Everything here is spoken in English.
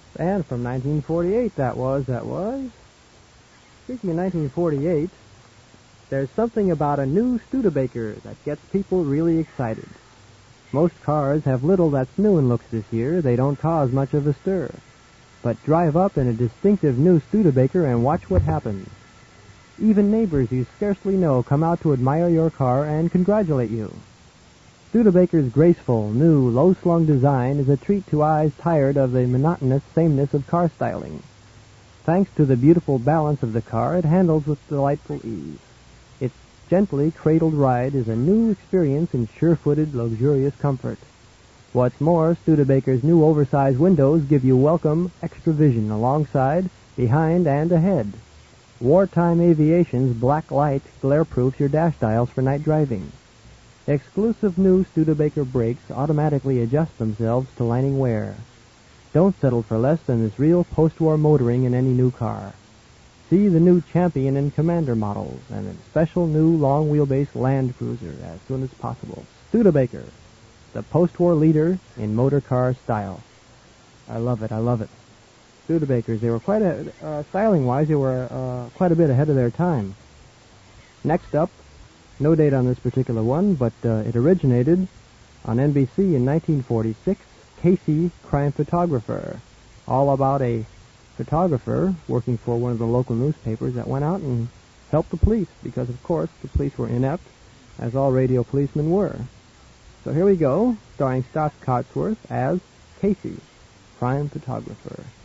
And from 1948, that was. Speaking of 1948, there's something about a new Studebaker that gets people really excited. Most cars have little that's new in looks this year. They don't cause much of a stir. But drive up in a distinctive new Studebaker and watch what happens. Even neighbors you scarcely know come out to admire your car and congratulate you. Studebaker's graceful, new, low-slung design is a treat to eyes tired of the monotonous sameness of car styling. Thanks to the beautiful balance of the car, it handles with delightful ease. Its gently cradled ride is a new experience in sure-footed, luxurious comfort. What's more, Studebaker's new oversized windows give you welcome extra vision alongside, behind, and ahead. Wartime Aviation's black light glare-proofs your dash dials for night driving. Exclusive new Studebaker brakes automatically adjust themselves to lining wear. Don't settle for less than this real post-war motoring in any new car. See the new Champion and Commander models and a special new long-wheelbase Land Cruiser as soon as possible. Studebaker, the post-war leader in motor car style. I love it. Studebakers, they were styling-wise, they were quite a bit ahead of their time. Next up, no date on this particular one, but it originated on NBC in 1946, Casey, Crime Photographer. All about a photographer working for one of the local newspapers that went out and helped the police, because, of course, the police were inept, as all radio policemen were. So here we go, starring Stott Cotsworth as Casey, Crime Photographer.